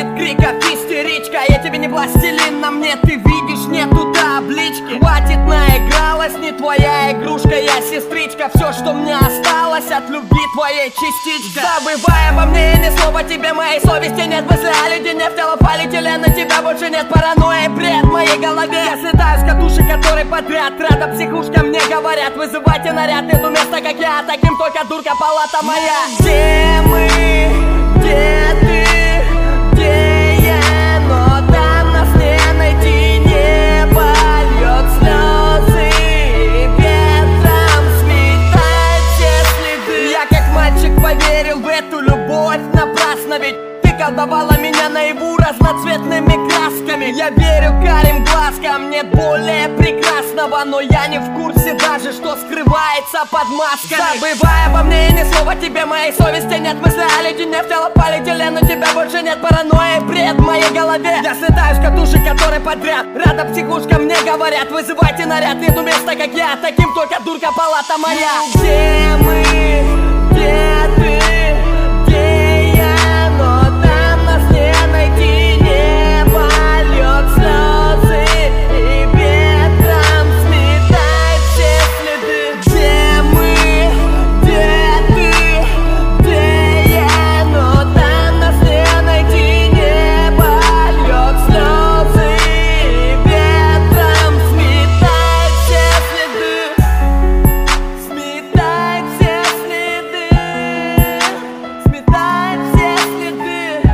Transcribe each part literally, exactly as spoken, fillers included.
хватит криков, истеричка. Я тебе не пластилин, на мне ты видишь, нету таблички. Хватит, наигралась, не твоя игрушка, я сестричка. Все, что мне осталось от любви твоей частичка. Забывай обо мне, ни слова тебе, моей совести нет. Мысли о ледяне в тело полетели, на тебя больше нет паранойи, бред в моей голове. Я слетаю с катушек, которые подряд. Рада психушка, мне говорят, вызывайте наряд. Нету места, как я, таким только дурка, палата моя. Где мы? Где ты? Где я? Но там нас не найти. Небо льет слезы и ветром сметает все следы. Я как мальчик поверил в эту любовь напрасно, ведь ты колдовала меня наяву разноцветными красками. Я верю карим глазкам, нет более прекрасного, но я не в курсе даже, что скрывается под масками. Забывай обо мне, ни слова тебе, моей совести нет. Мысли о ледяне в тело полетели, но тебя больше нет паранойи, бред в моей голове. Я слетаю с катушек, которые подряд. Рада психушка, мне говорят, вызывайте наряд. Нету места, как я, таким только дурка, палата моя. Где мы? Где ты? Где я? Но там нас не найти. Небо льет слезы и ветром сметает все следы. Где мы? Где ты? Где я? Но там нас не найти. Небо льет слезы и ветром сметает все следы. Сметает все следы. Сметает все следы.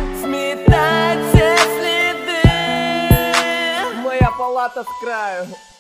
Сметает все следы. Моя палата с краю.